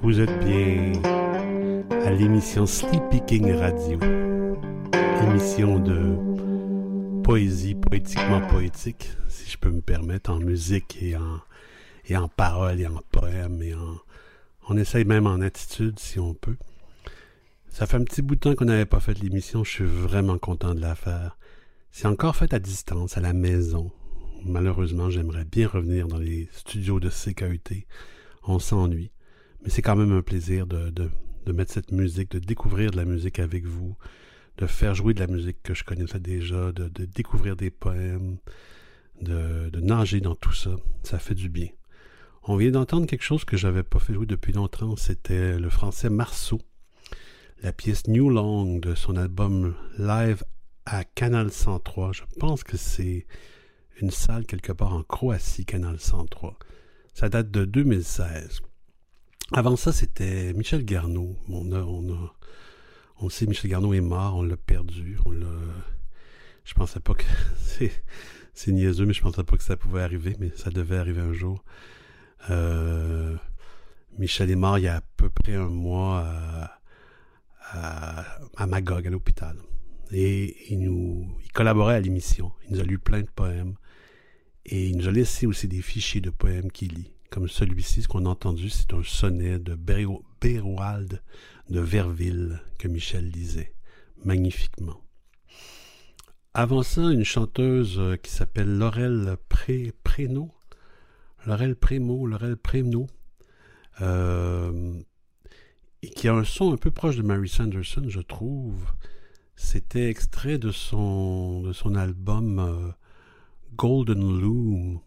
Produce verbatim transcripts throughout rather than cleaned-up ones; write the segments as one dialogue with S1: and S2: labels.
S1: Vous êtes bien à l'émission Sleepy King Radio, émission de poésie poétiquement poétique, si je peux me permettre, en musique et en, et en paroles et en poèmes et en... On essaye même en attitude, si on peut. Ça fait un petit bout de temps qu'on n'avait pas fait l'émission, je suis vraiment content de la faire. C'est encore fait à distance, à la maison. Malheureusement, j'aimerais bien revenir dans les studios de C K U T. On s'ennuie. Mais c'est quand même un plaisir de, de, de mettre cette musique, de découvrir de la musique avec vous, de faire jouer de la musique que je connaissais déjà, de, de découvrir des poèmes, de, de nager dans tout ça. Ça fait du bien. On vient d'entendre quelque chose que j'avais pas fait jouer depuis longtemps. C'était le français Marceau. La pièce New Long de son album Live à Canal cent trois. Je pense que c'est une salle quelque part en Croatie, Canal cent trois. Ça date de deux mille seize. Avant ça, c'était Michel Garneau. On a, on a, on sait Michel Garneau est mort, on l'a perdu, on l'a. Je pensais pas que c'est, c'est niaiseux, mais je pensais pas que ça pouvait arriver, mais ça devait arriver un jour. Euh, Michel est mort il y a à peu près un mois à, à, à Magog, à l'hôpital. Et il nous, il collaborait à l'émission. Il nous a lu plein de poèmes. Et il nous a laissé aussi des fichiers de poèmes qu'il lit. Comme celui-ci, ce qu'on a entendu, c'est un sonnet de Béro- Béroald de Verville que Michel lisait magnifiquement. Avant ça, une chanteuse qui s'appelle Laurel Pré- Prénaud, Laurel Prémo, Laurel Prénaud, euh, et qui a un son un peu proche de Mary Sanderson, je trouve. C'était extrait de son, de son album euh, Golden Loom,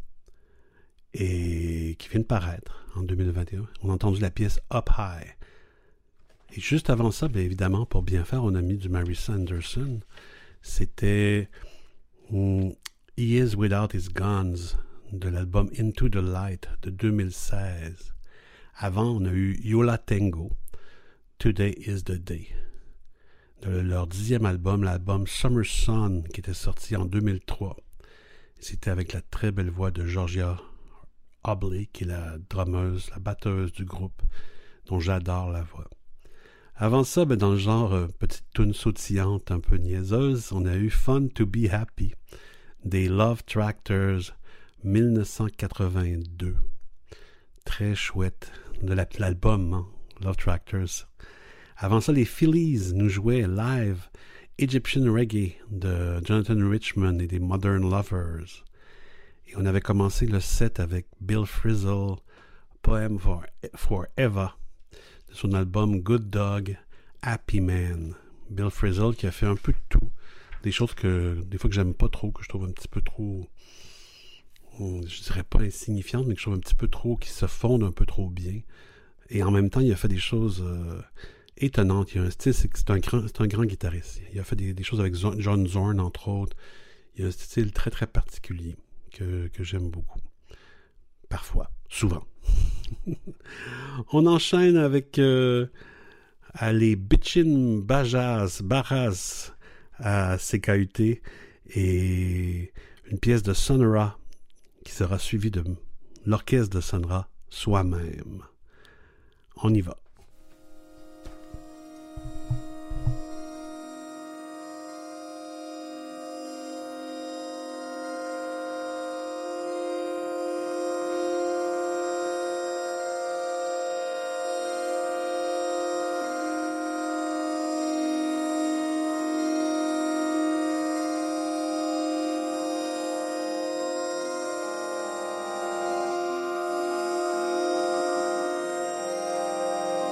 S1: et qui vient de paraître en deux mille vingt et un. On a entendu la pièce Up High. Et juste avant ça, bien évidemment, pour bien faire, on a mis du Mary Sanderson. C'était um, He Is Without His Guns de l'album Into the Light de deux mille seize. Avant, on a eu Yola Tango, Today Is the Day. De leur dixième album, l'album Summer Sun, qui était sorti en deux mille trois. C'était avec la très belle voix de Georgia Hobley, qui est la drummeuse, la batteuse du groupe, dont j'adore la voix. Avant ça, ben, dans le genre euh, petite toune sautillante, un peu niaiseuse, on a eu Fun to Be Happy, des Love Tractors, dix-neuf cent quatre-vingt-deux. Très chouette, de la, l'album, hein, Love Tractors. Avant ça, les Phillies nous jouaient live Egyptian Reggae de Jonathan Richman et des Modern Lovers. Et on avait commencé le set avec Bill Frisell, Poem for, Forever, de son album Good Dog, Happy Man. Bill Frisell qui a fait un peu de tout. Des choses que, des fois que j'aime pas trop, que je trouve un petit peu trop, je dirais pas insignifiantes, mais que je trouve un petit peu trop, qui se fondent un peu trop bien. Et en même temps, il a fait des choses euh, étonnantes. Il a un style, c'est, c'est, un grand, c'est un grand guitariste. Il a fait des, des choses avec John Zorn, entre autres. Il a un style très, très particulier. Que, que j'aime beaucoup. Parfois. Souvent. On enchaîne avec euh, à les Bitchin' Bajas, Barras à C K U T et une pièce de Sonora qui sera suivie de l'orchestre de Sonora soi-même. On y va.
S2: Thank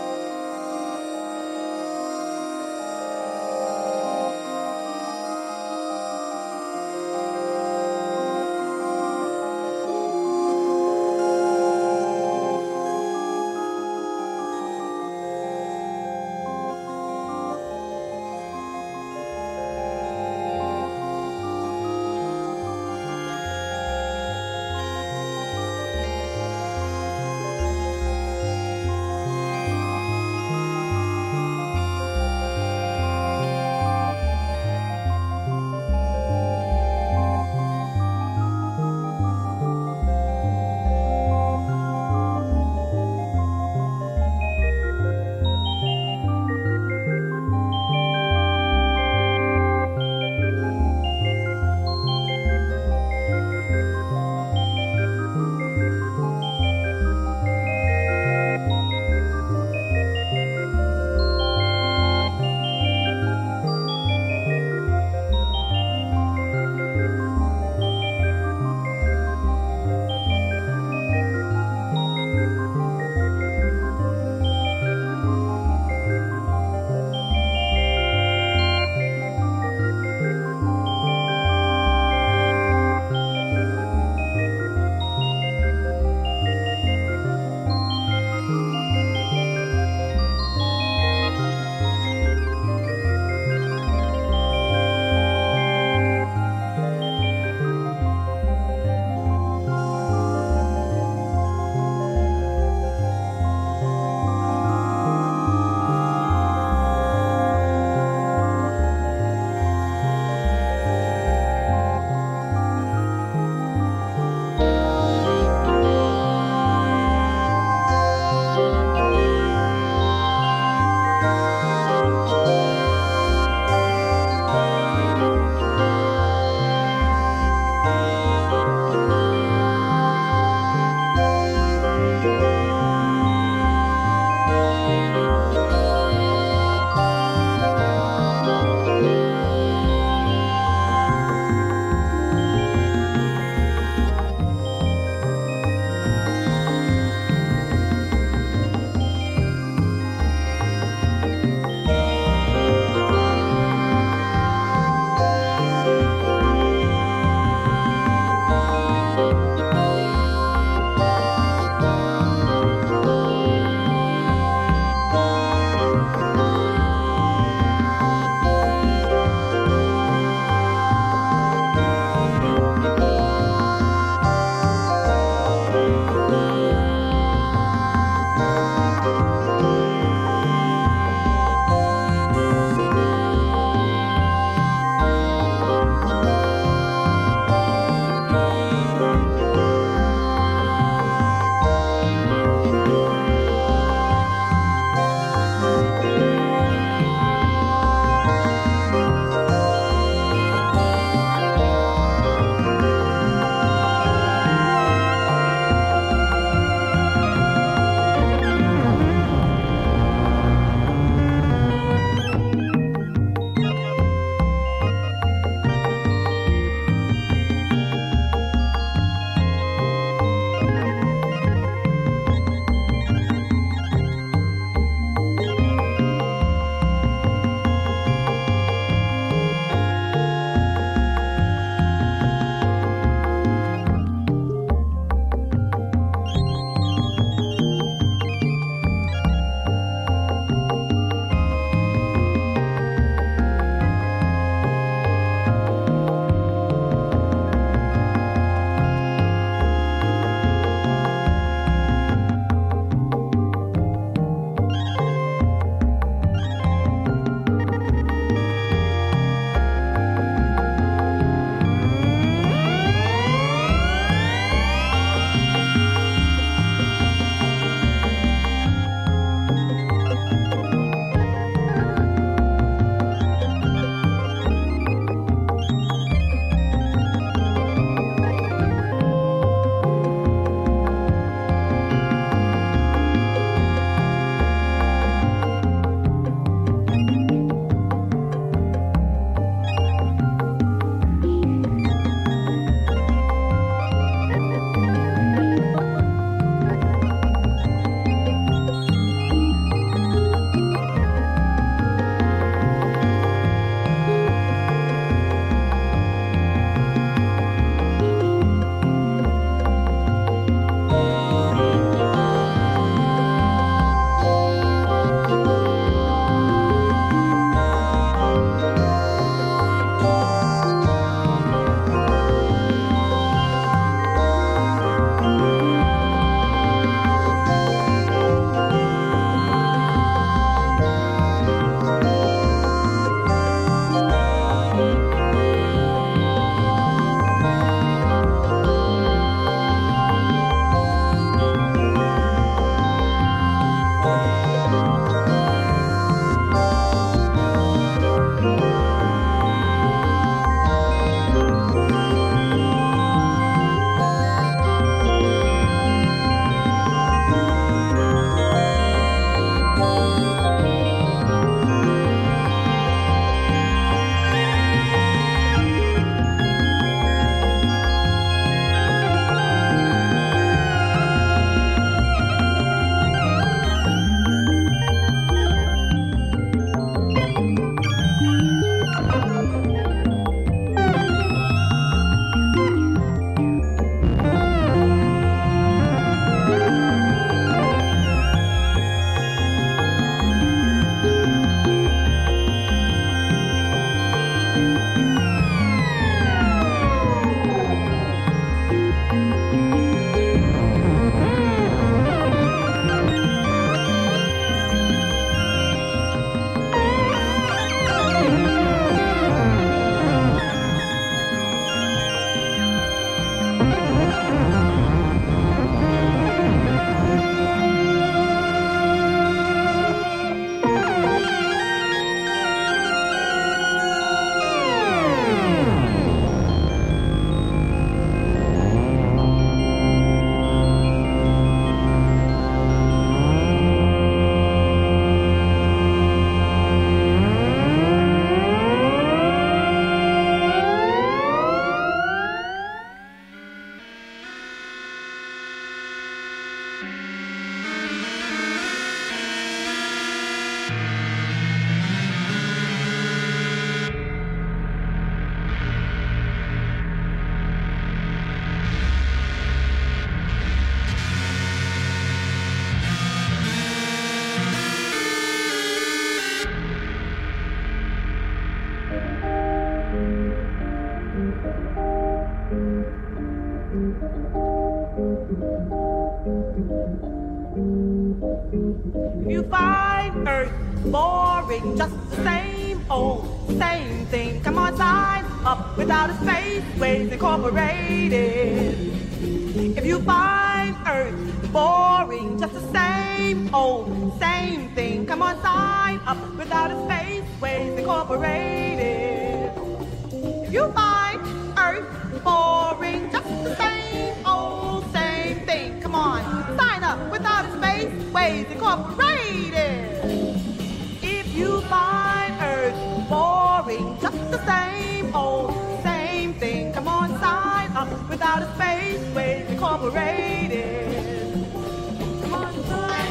S2: If you find Earth boring, just the same old, same thing, come on, sign up without a space, Ways Incorporated. If you find Earth boring, just the same old, same thing, come on, sign up without a space, Ways Incorporated. If you find Earth boring, just the same old, same thing, come on, sign up without a space, Ways Incorporated. If you find Earth boring, just the same old, same thing, come on, sign up without a space, Ways Incorporated. Come on, sign.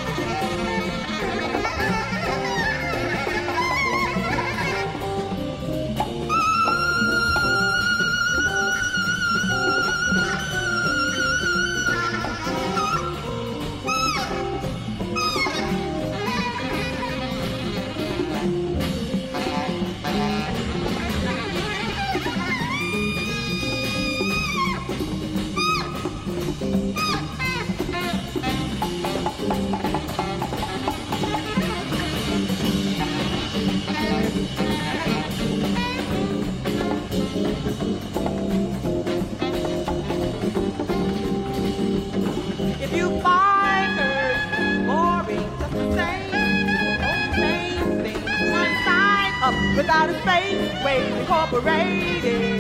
S2: If you find Earth boring, just the same, old same thing, one sign up without a space, Ways Incorporated.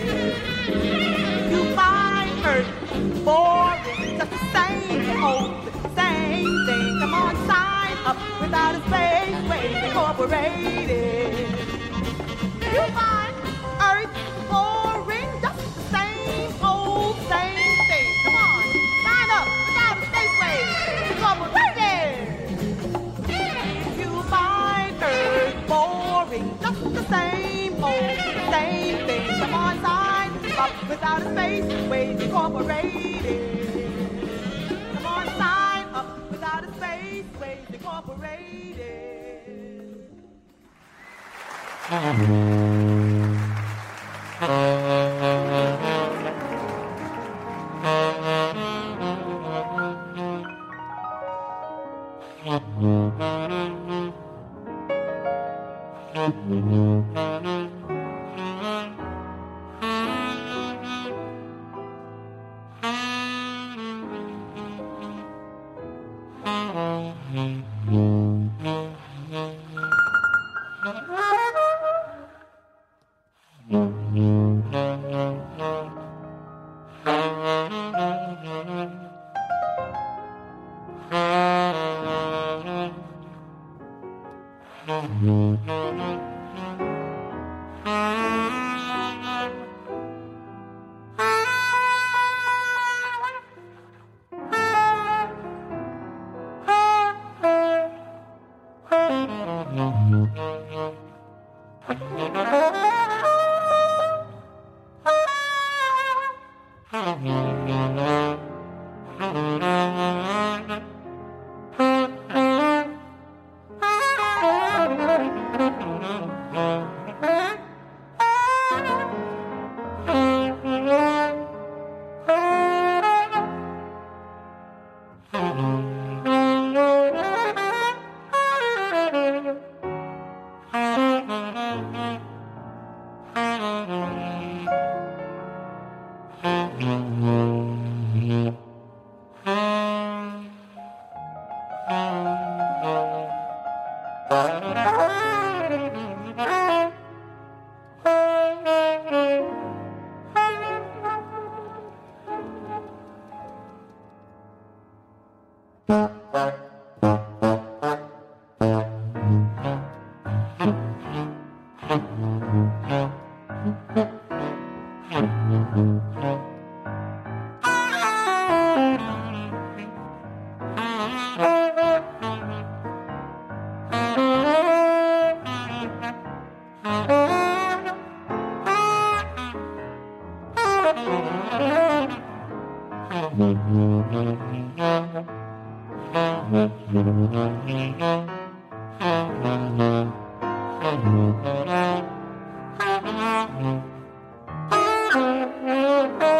S2: If you find Earth boring, just the same, old same thing, come on, sign up without a space, Ways Incorporated. If you find Earth boring, just the same, old same thing, come on, sign up without a space, Ways Incorporated. If you find Earth boring, just the same old, same thing, come on, sign up without a space, Ways Incorporated. Come on, sign up without a space, Ways Incorporated.
S3: Thank you.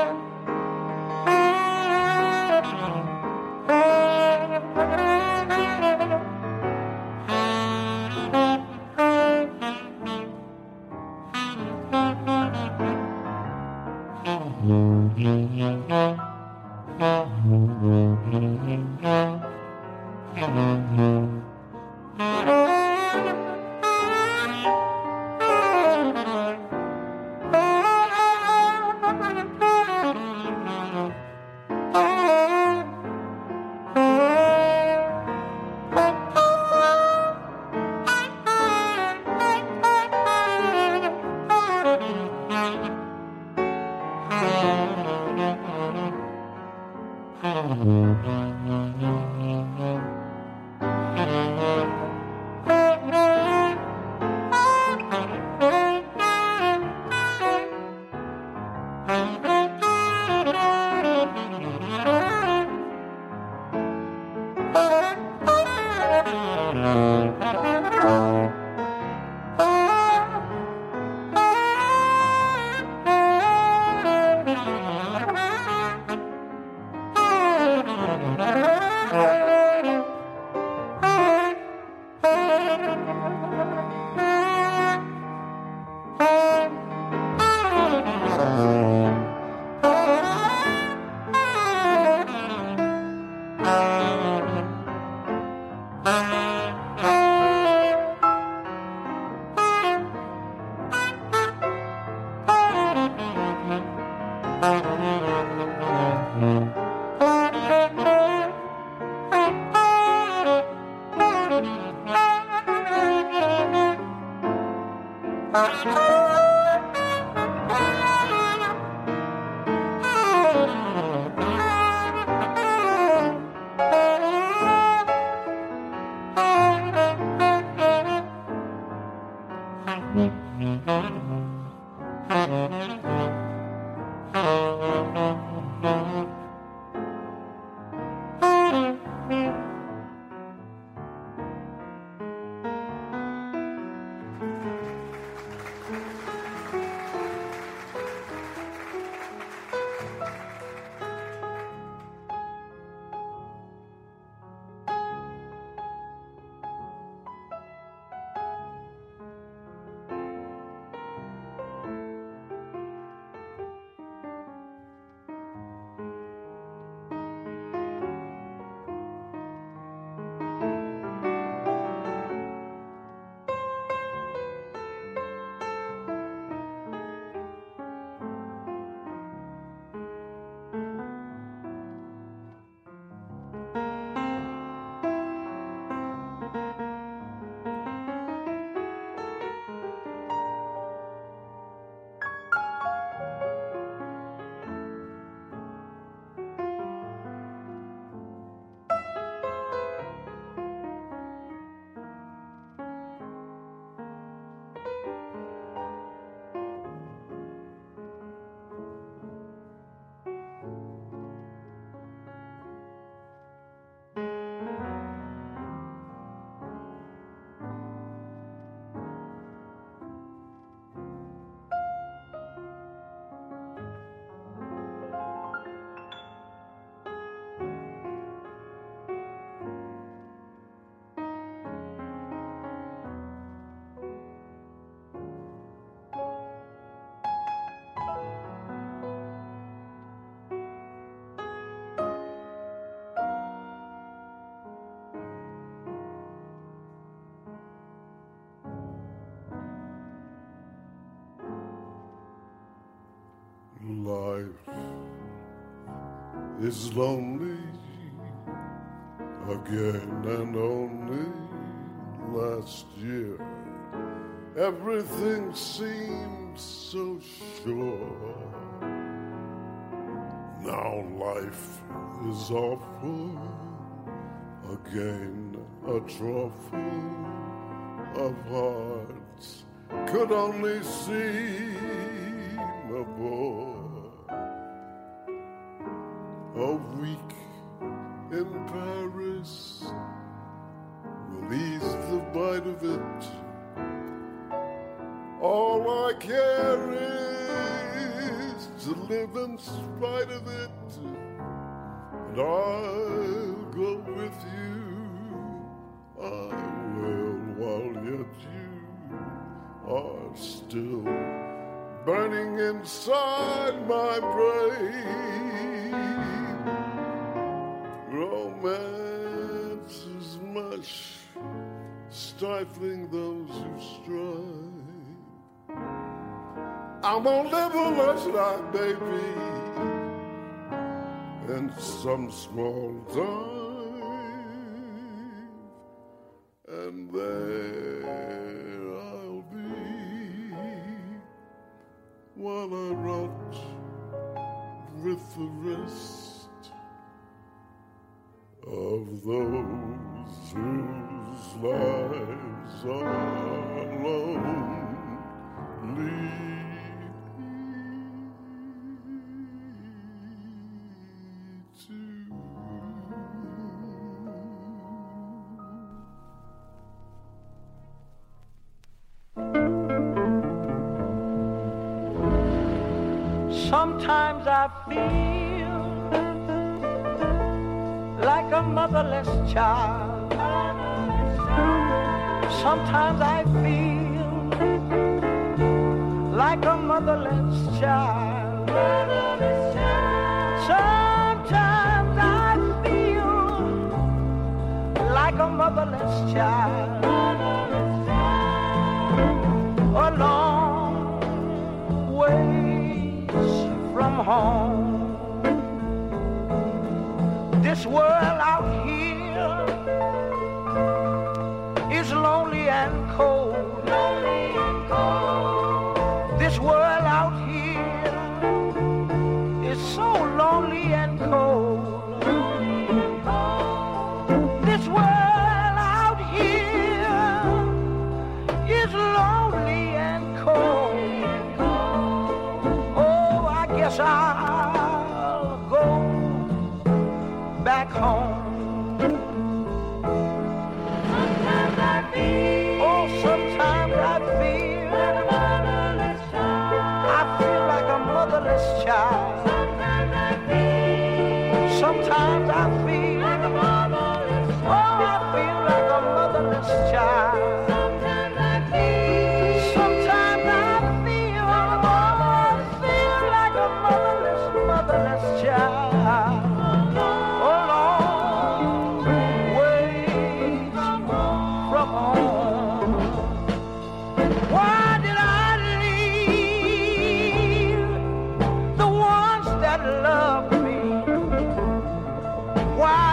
S3: Life is lonely again, and only last year everything seemed so sure. Now life is awful again, a troughful of hearts could only seem a bore. A week in Paris will ease the bite of it. All I care is to live in spite of it. And I'll go with you, I will, while yet you are still burning inside my brain. Romance is much, stifling those who strive. I'm gonna live a lush life, baby, in some small time, and there I'll be while I rot with the rest of those whose lives are lonely.
S2: Sometimes I feel like a motherless child. Sometimes I feel like a motherless child. Sometimes I feel like a motherless child. A long way from home. This world out here is lonely and cold. Lonely and cold. This world out here is so lonely and cold. Lonely and cold. This world out here is lonely and cold. Yes, I'll go back home. Sometimes I feel, oh, sometimes I feel, I feel like a motherless child. Sometimes I feel, sometimes I feel like a motherless child. Oh, I feel like a motherless child. Sometimes I feel, sometimes I feel, oh, motherless, motherless child, a long way from home. Why did I leave the ones that loved me? Why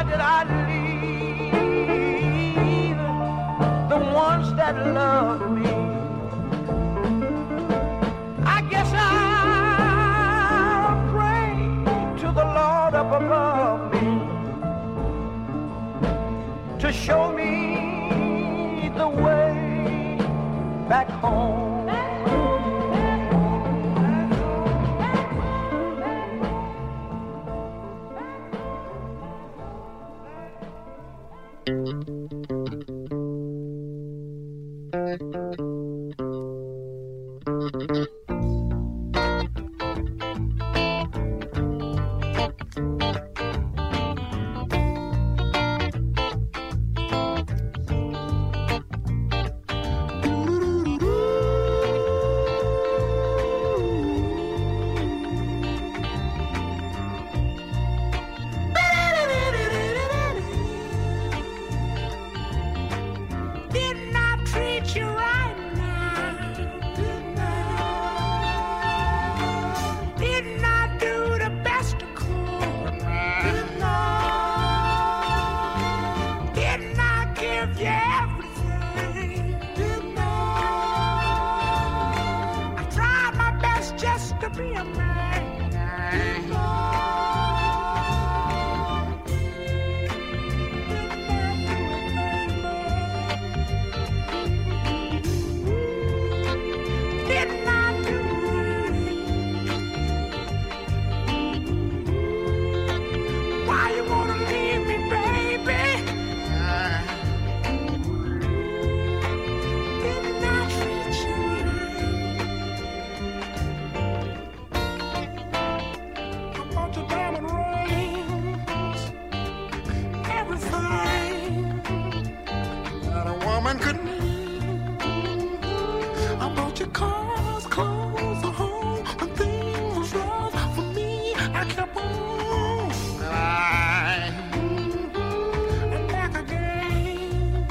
S4: kept on, and I am back again.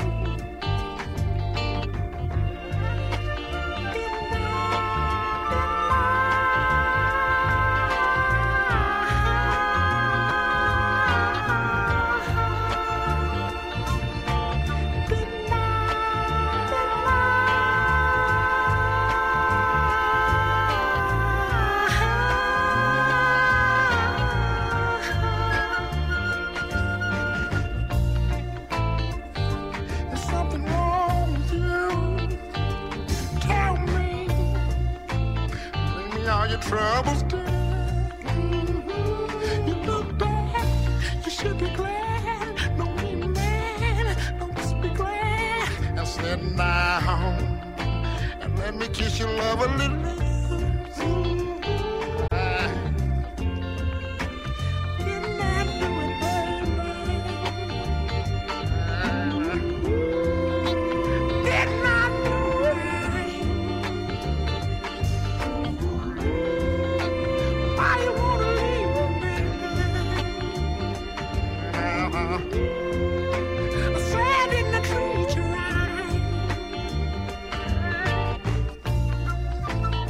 S4: There's something wrong with you. Tell me, bring me all your troubles, girl. You look bad, you should be glad. Don't be mad, don't just be glad. Now sit down and let me kiss your love a little. Didn't I do it, baby? Didn't I do it? Why you wanna leave me, baby? I said, didn't I treat you right?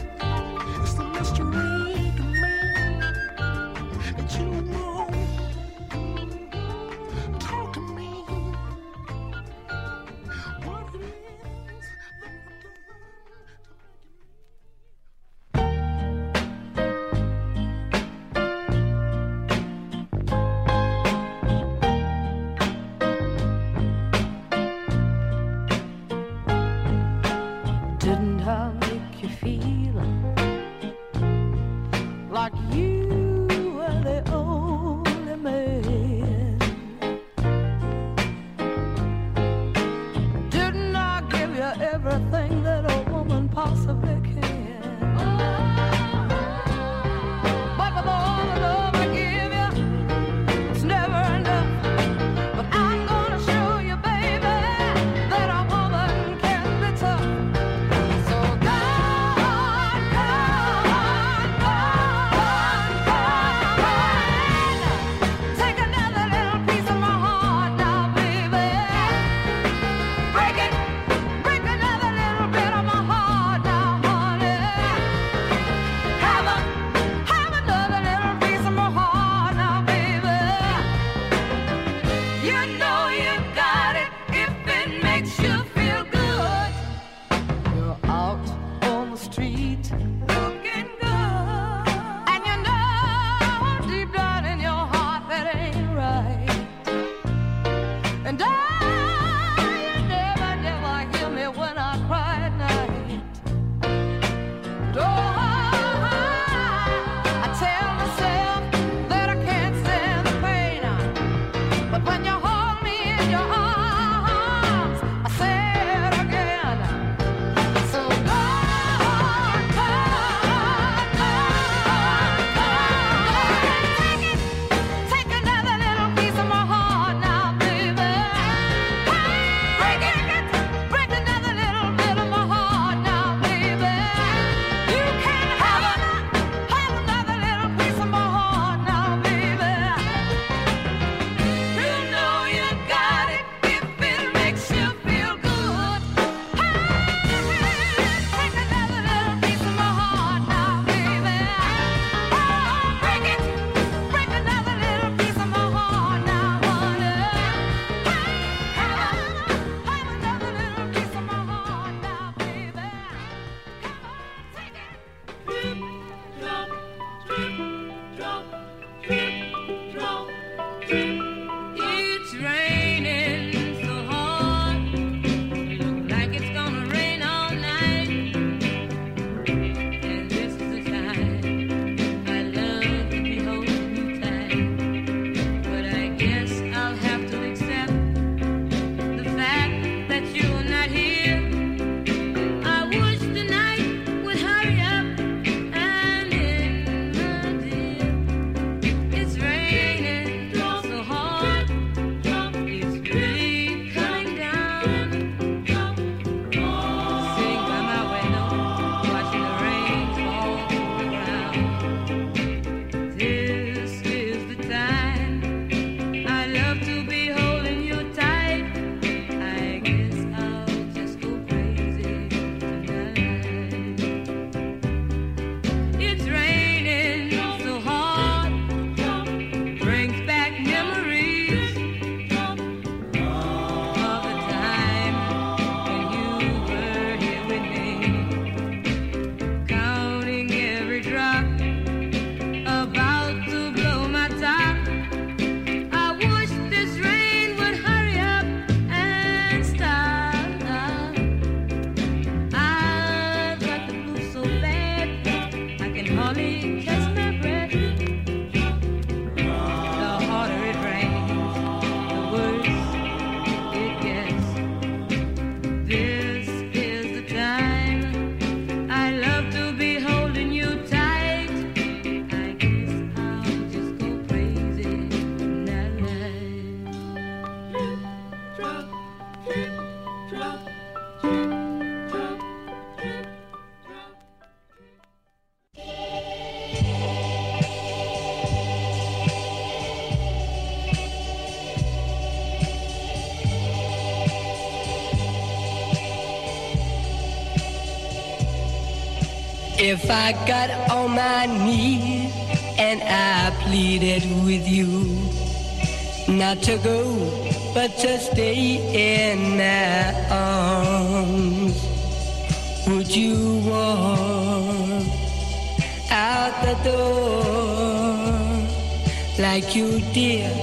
S5: If I got on my knees and I pleaded with you not to go, but to stay in my arms, would you walk out the door like you did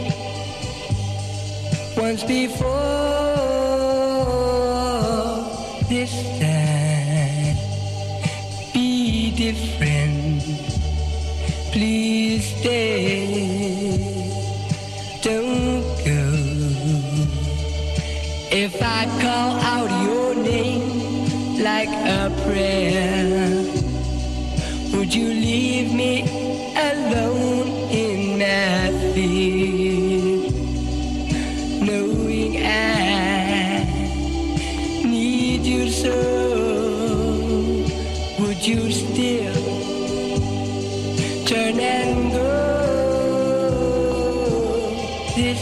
S5: once before? This time, be different. Please stay. Don't go. If I call out your name like a prayer, would you leave me alone in my fear, knowing I need you so? Would you still turn and go? This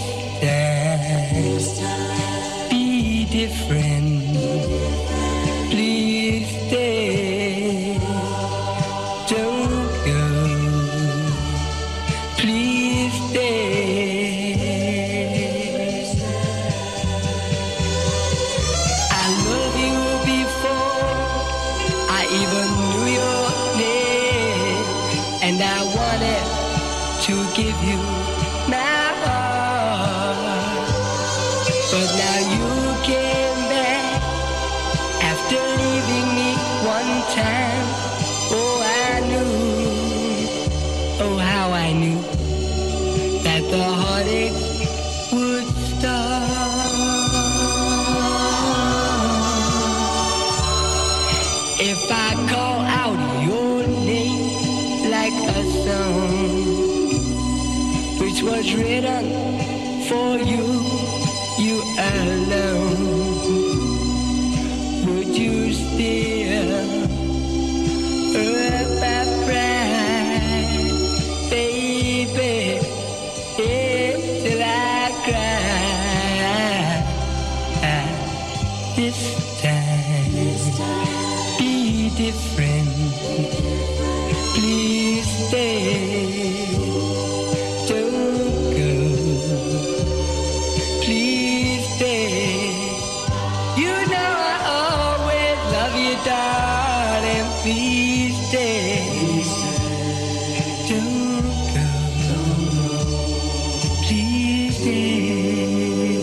S5: time, be different. Please stay. Don't go. Please stay. I love you before I even knew your name, and I wanted to give you my heart, but now you came back after leaving me one time. Oh, I knew, oh how I knew that the heartache would start. If I call out your name like a song which was written for you, you alone, would you still hurt my pride, baby, yeah, till I cry? This time, be different. Please stay. Don't go. Please stay. You know I always love you, darling. Please stay. Don't go. Please stay.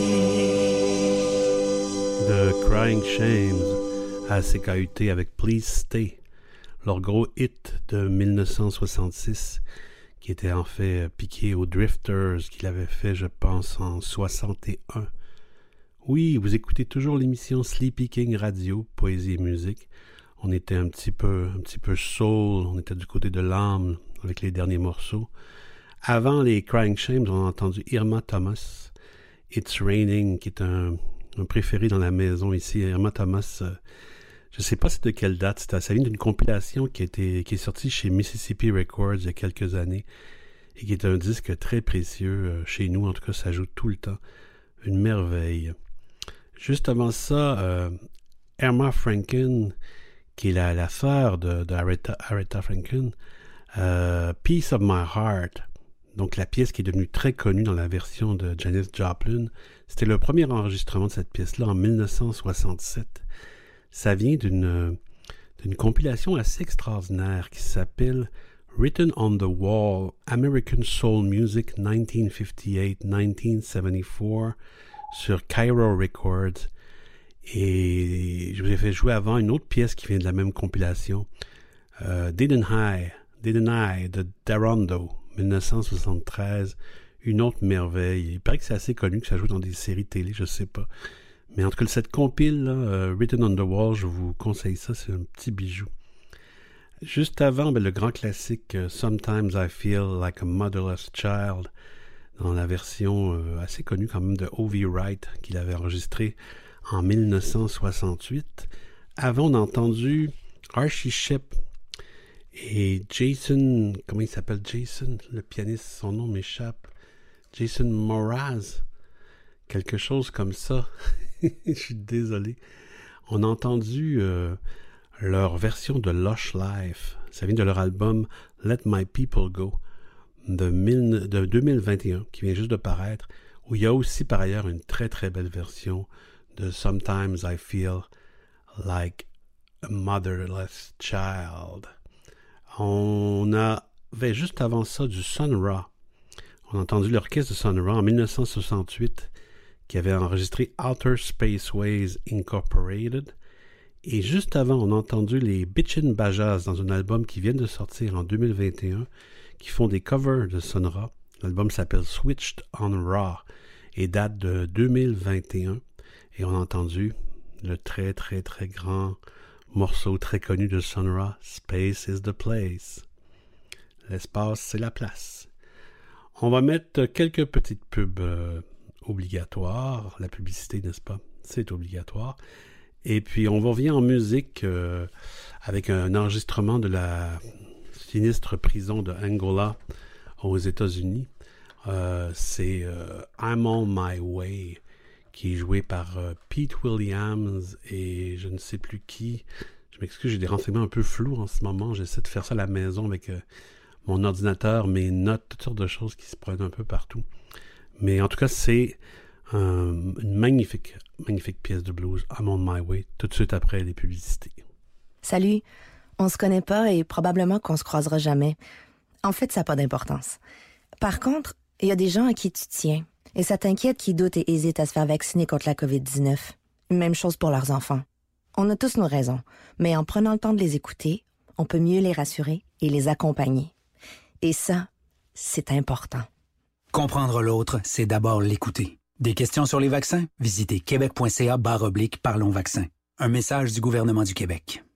S1: The Crying Shames à C K U T avec Please Stay, leur gros hit de dix-neuf cent soixante-six, qui était en fait piqué aux Drifters, qu'il avait fait, je pense, en soixante et un. Oui, vous écoutez toujours l'émission Sleepy King Radio, Poésie et musique. On était un petit peu, un petit peu soul, on était du côté de l'âme avec les derniers morceaux. Avant les Crying Shames, on a entendu Irma Thomas, It's Raining, qui est un, un préféré dans la maison ici. Irma Thomas, euh, je ne sais pas c'est de quelle date, c'est, ça vient d'une compilation qui, a été, qui est sortie chez Mississippi Records il y a quelques années et qui est un disque très précieux euh, chez nous, en tout cas ça joue tout le temps, une merveille. Juste avant ça, euh, Erma Franken, qui est la, la sœur de, de Aretha, Aretha Franklin, euh, Piece of My Heart, donc la pièce qui est devenue très connue dans la version de Janis Joplin. C'était le premier enregistrement de cette pièce-là en dix-neuf cent soixante-sept. Ça vient d'une, d'une compilation assez extraordinaire qui s'appelle Written on the Wall, American Soul Music dix-neuf cinquante-huit à dix-neuf soixante-quatre sur Cairo Records. Et je vous ai fait jouer avant une autre pièce qui vient de la même compilation, euh, Didn't I, Didn't I de Darondo, dix-neuf cent soixante-treize, une autre merveille. Il paraît que c'est assez connu, que ça joue dans des séries télé, je sais pas. Mais en tout cas, cette compile, là, uh, Written on the Wall, je vous conseille ça, c'est un petit bijou. Juste avant, ben, le grand classique uh, Sometimes I Feel Like a Motherless Child, dans la version euh, assez connue quand même de Ovi Wright, qu'il avait enregistré en dix-neuf cent soixante-huit. Avant, on a entendu Archie Shepp et Jason, comment il s'appelle Jason, le pianiste, son nom m'échappe, Jason Mraz, quelque chose comme ça. Je suis désolé. On a entendu euh, leur version de Lush Life. Ça vient de leur album Let My People Go de, mille, de deux mille vingt et un, qui vient juste de paraître, où il y a aussi par ailleurs une très très belle version de Sometimes I Feel Like a Motherless Child. On avait juste avant ça du Sun Ra. On a entendu l'orchestre de Sun Ra en dix-neuf cent soixante-huit qui avait enregistré Outer Spaceways Incorporated. Et juste avant, on a entendu les Bitchin' Bajas dans un album qui vient de sortir en deux mille vingt et un, qui font des covers de Sun Ra. L'album s'appelle Switched on Ra et date de deux mille vingt et un. Et on a entendu le très très très grand morceau très connu de Sun Ra, Space is the Place. L'espace, c'est la place. On va mettre quelques petites pubs euh, obligatoires. La publicité, n'est-ce pas? C'est obligatoire. Et puis, on va revenir en musique euh, avec un enregistrement de la sinistre prison de Angola aux États-Unis. Euh, c'est euh, I'm on My Way, qui est joué par euh, Pete Williams et je ne sais plus qui. Je m'excuse, j'ai des renseignements un peu flous en ce moment. J'essaie de faire ça à la maison avec euh, mon ordinateur, mes notes, toutes sortes de choses qui se prennent un peu partout. Mais en tout cas, c'est euh, une magnifique, magnifique pièce de blues, I'm on My Way, tout de suite après les publicités.
S6: Salut, on se connaît pas et probablement qu'on se croisera jamais. En fait, ça n'a pas d'importance. Par contre, il y a des gens à qui tu tiens. Et ça t'inquiète qui doutent et hésitent à se faire vacciner contre la covid dix-neuf. Même chose pour leurs enfants. On a tous nos raisons, mais en prenant le temps de les écouter, on peut mieux les rassurer et les accompagner. Et ça, c'est important.
S7: Comprendre l'autre, c'est d'abord l'écouter. Des questions sur les vaccins? Visitez québec.ca barre oblique Parlons vaccins. Un message du gouvernement du Québec.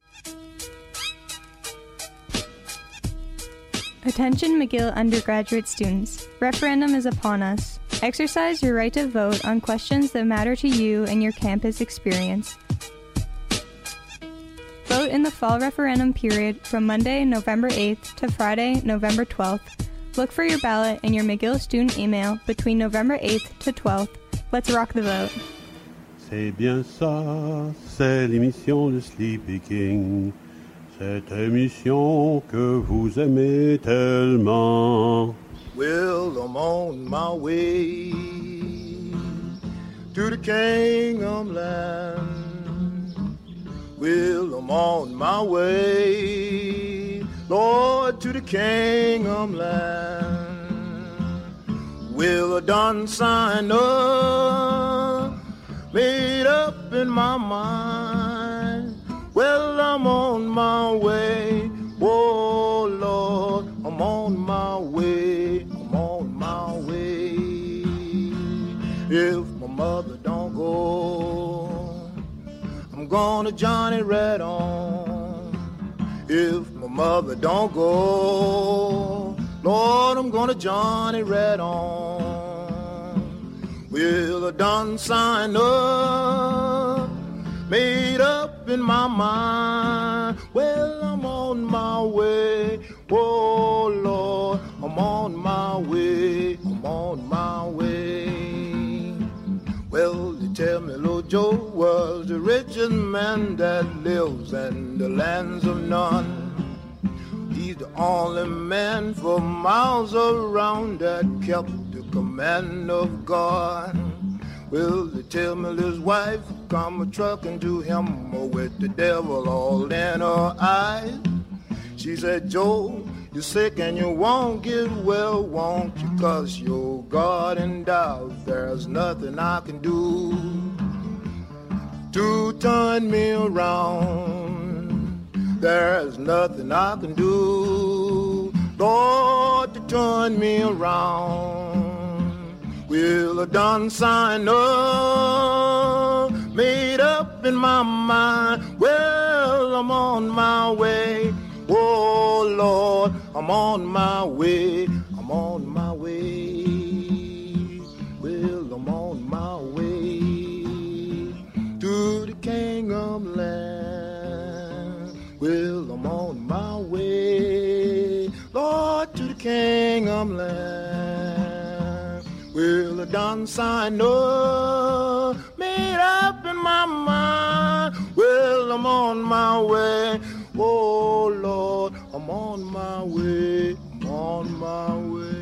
S8: Attention McGill undergraduate students. Referendum is upon us. Exercise your right to vote on questions that matter to you and your campus experience. Vote in the fall referendum period from Monday, November eighth to Friday, November twelfth. Look for your ballot in your McGill student email between November eighth to twelfth. Let's rock the vote.
S1: C'est bien ça, c'est l'émission de Sleepy King. Cette émission que vous aimez tellement.
S4: Well, I'm on my way to the kingdom land. Well, I'm on my way, Lord, to the kingdom land. Well, I done signed up, made up in my mind. Well, I'm on my way, oh Lord, I'm on my way, I'm on my way. If my mother don't go, I'm gonna Johnny Red on. If my mother don't go, Lord, I'm gonna Johnny Red on. Well, I done signed up, made up in my mind. Well, I'm on my way, oh Lord, I'm on my way, I'm on my way. Well, they tell me Lord Joe was the richest man that lives in the lands of none. He's the only man for miles around that kept the command of God. Well, they tell me his wife come a-trucking to him with the devil all in her eyes. She said, Joe, you're sick and you won't get well, won't you? 'Cause your God endowed, there's nothing I can do to turn me around. There's nothing I can do, Lord, to turn me around. Well, I done signed up, made up in my mind. Well, I'm on my way, oh Lord, I'm on my way, I'm on my way. Well, I'm on my way to the kingdom land. Well, I'm on my way, Lord, to the kingdom land. Well, I done signed up, made up in my mind. Well, I'm on my way, oh Lord, I'm
S3: I'm on my way, I'm on my way.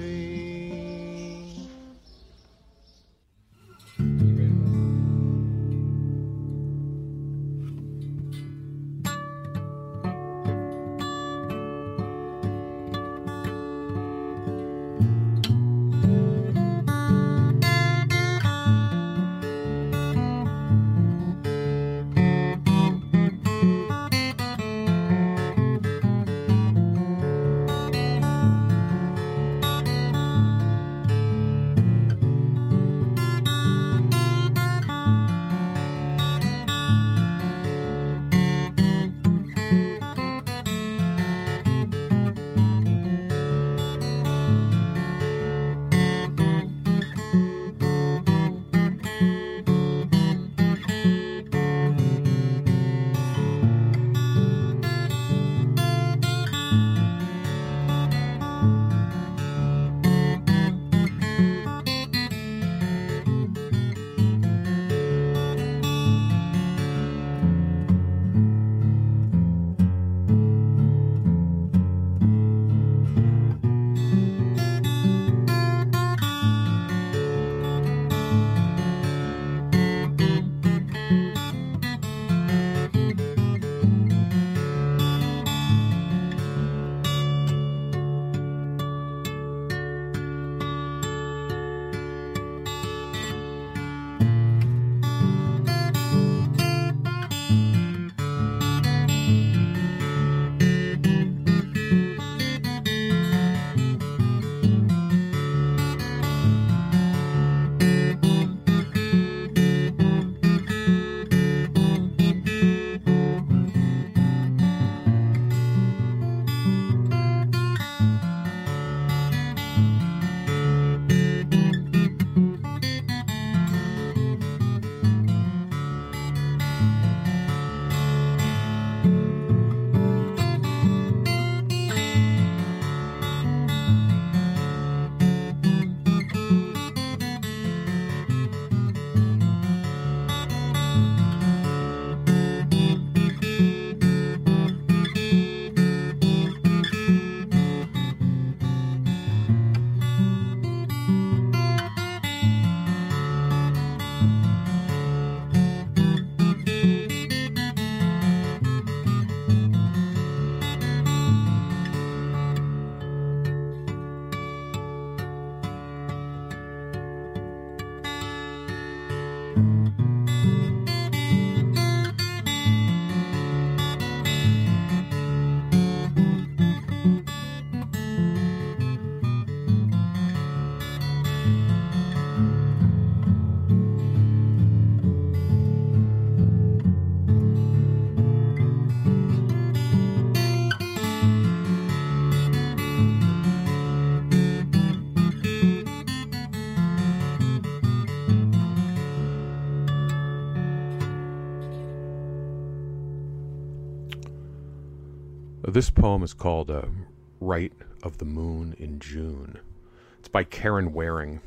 S9: This poem is called uh, Rite of the Moon in June. It's by Karen Waring.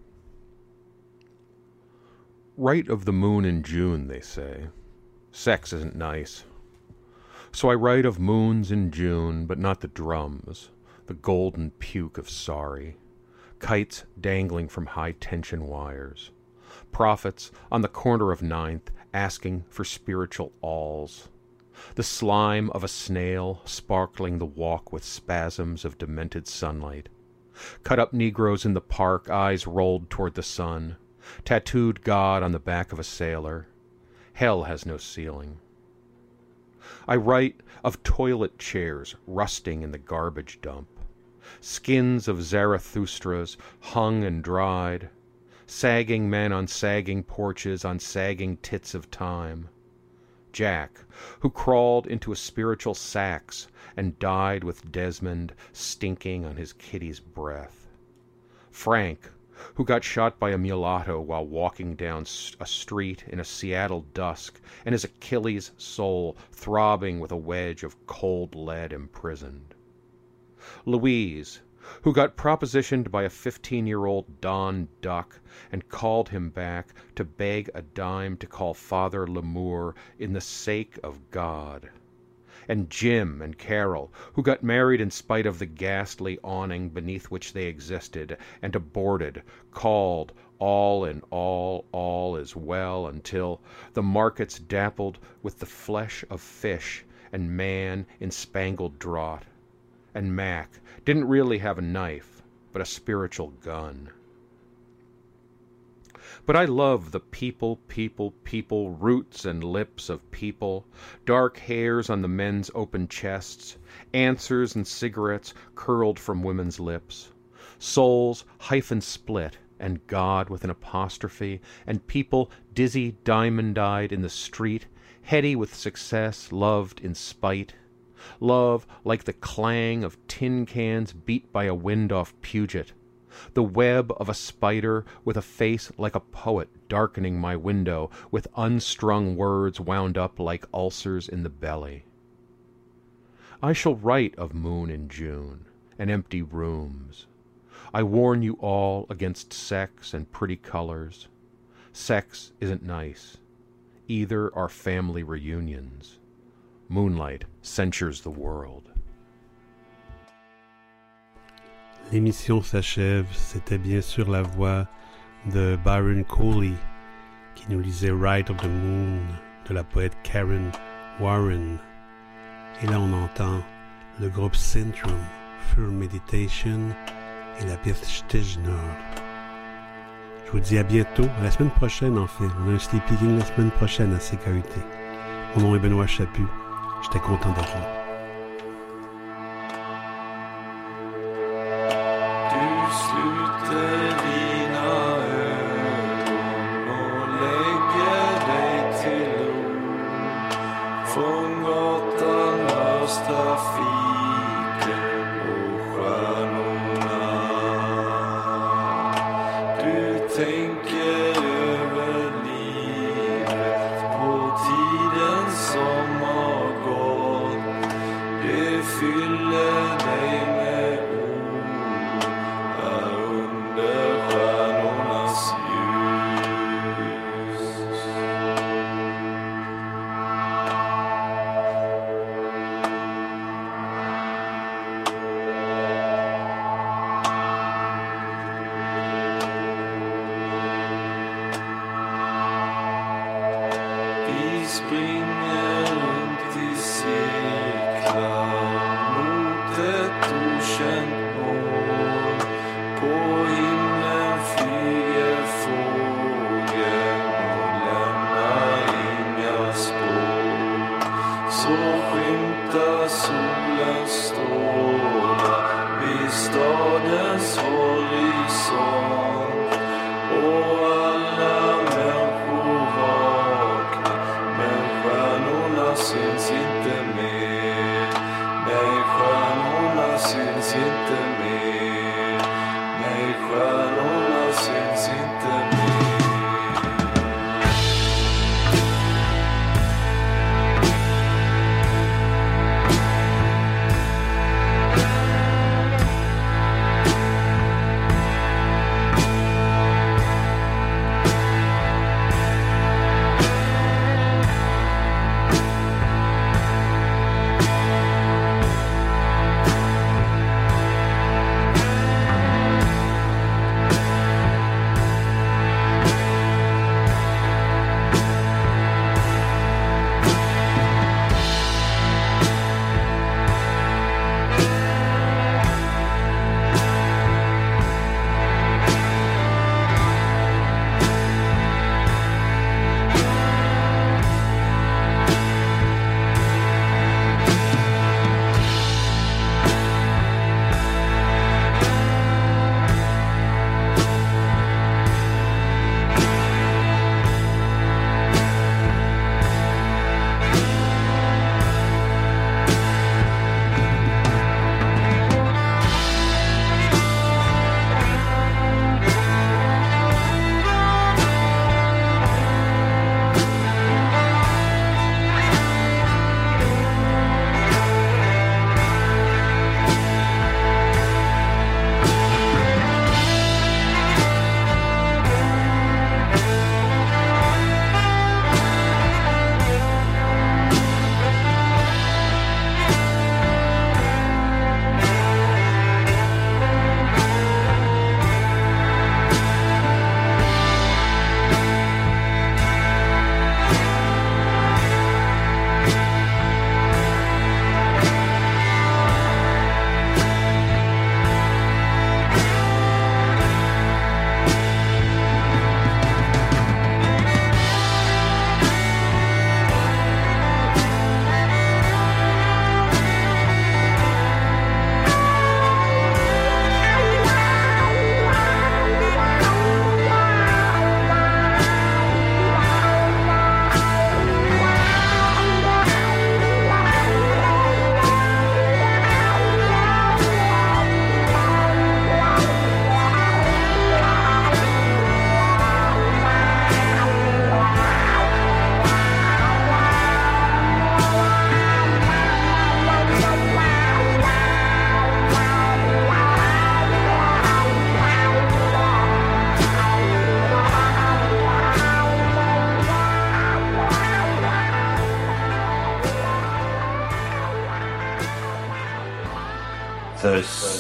S9: Rite of the moon in June, they say. Sex isn't nice. So I write of moons in June, but not the drums, the golden puke of sorry, kites dangling from high-tension wires, prophets on the corner of Ninth asking for spiritual alls, the slime of a snail sparkling the walk with spasms of demented sunlight, cut-up Negroes in the park, eyes rolled toward the sun, tattooed God on the back of a sailor. Hell has no ceiling. I write of toilet chairs rusting in the garbage dump, skins of Zarathustras hung and dried, sagging men on sagging porches on sagging tits of time, Jack, who crawled into a spiritual sax and died with Desmond stinking on his kitty's breath, Frank, who got shot by a mulatto while walking down a street in a Seattle dusk, and his Achilles' soul throbbing with a wedge of cold lead imprisoned. Louise, who got propositioned by a fifteen-year-old Don Duck and called him back to beg a dime to call Father Lamour in the sake of God. and Jim and Carol, who got married in spite of the ghastly awning beneath which they existed, and aborted, called, all in all, all is well, until the markets dappled with the flesh of fish and man in spangled draught. And Mac didn't really have a knife, but a spiritual gun. But I love the people, people, people, roots and lips of people, dark hairs on the men's open chests, answers and cigarettes curled from women's lips, souls hyphen split, and God with an apostrophe, and people dizzy diamond-eyed in the street, heady with success, loved in spite. Love like the clang of tin cans beat by a wind off Puget. The web of a spider with a face like a poet darkening my window with unstrung words wound up like ulcers in the belly. I shall write of moon in June and empty rooms. I warn you all against sex and pretty colors. Sex isn't nice. Either are family reunions. Moonlight censures the world.
S1: L'émission s'achève. C'était bien sûr la voix de Byron Coley qui nous lisait Ride of the Moon de la poète Karen Warren. Et là on entend le groupe Centrum, Full Meditation et la pièce Stejnor. Je vous dis à bientôt, à la semaine prochaine en fait. On a un Sleepy King la semaine prochaine à C K U T. Mon nom est Benoît Chaput. J'étais content d'être là.
S10: Syns inte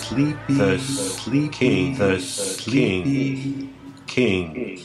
S10: sleepy, the sleep king, the sleepy king.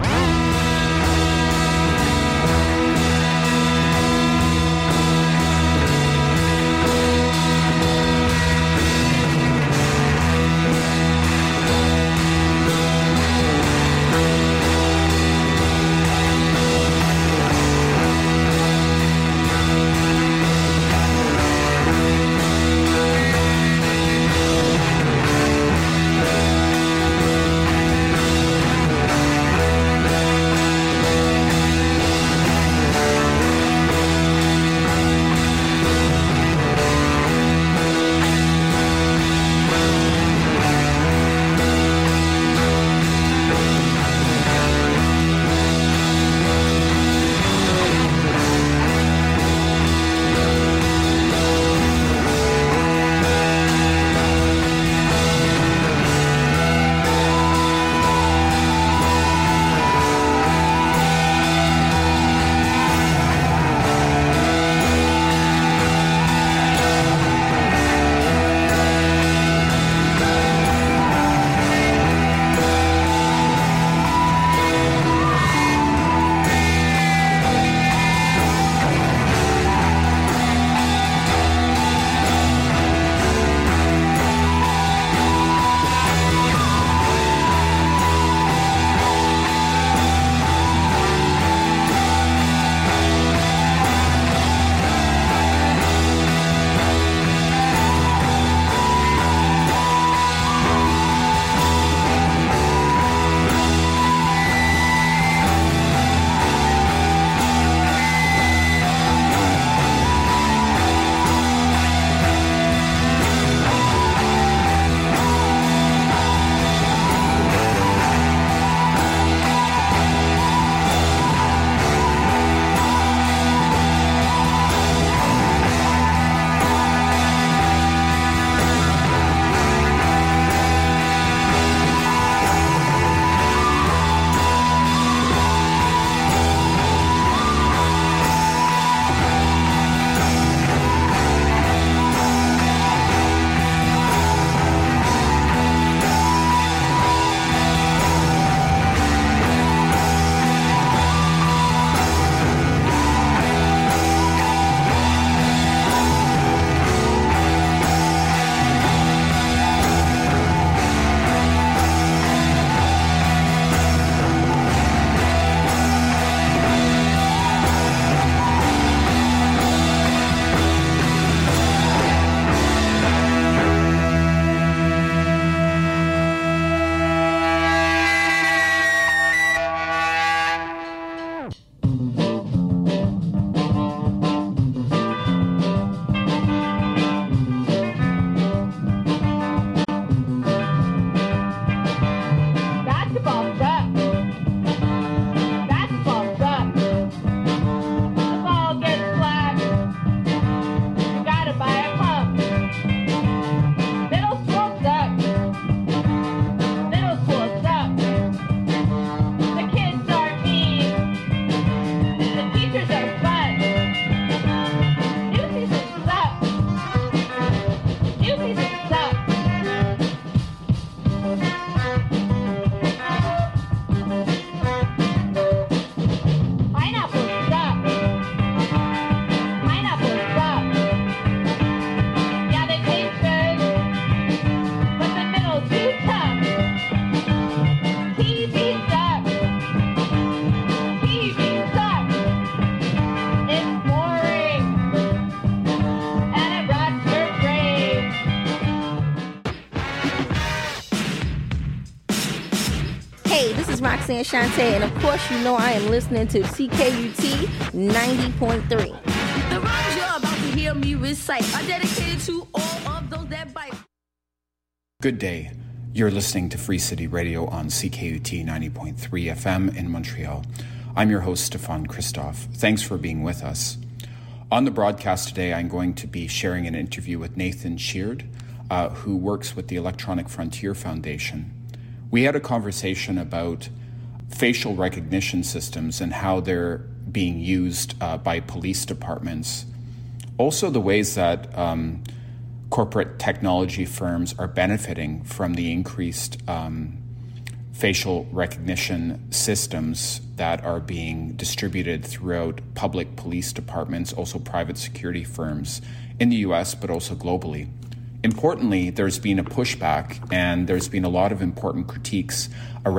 S11: is Roxanne Shante, and of course you know I am listening to C K U T ninety point three.
S12: The rhymes you're about to hear me recite are dedicated to all of those that bite.
S13: Good day. You're listening to Free City Radio on C K U T ninety point three F M in Montreal. I'm your host, Stefan Christoph. Thanks for being with us. On the broadcast today, I'm going to be sharing an interview with Nathan Sheard, uh, who works with the Electronic Frontier Foundation. We had a conversation about facial recognition systems and how they're being used uh, by police departments. Also the ways that um, corporate technology firms are benefiting from the increased um, facial recognition systems that are being distributed throughout public police departments, also private security firms in the U S, but also globally. Importantly, there's been a pushback and there's been a lot of important critiques around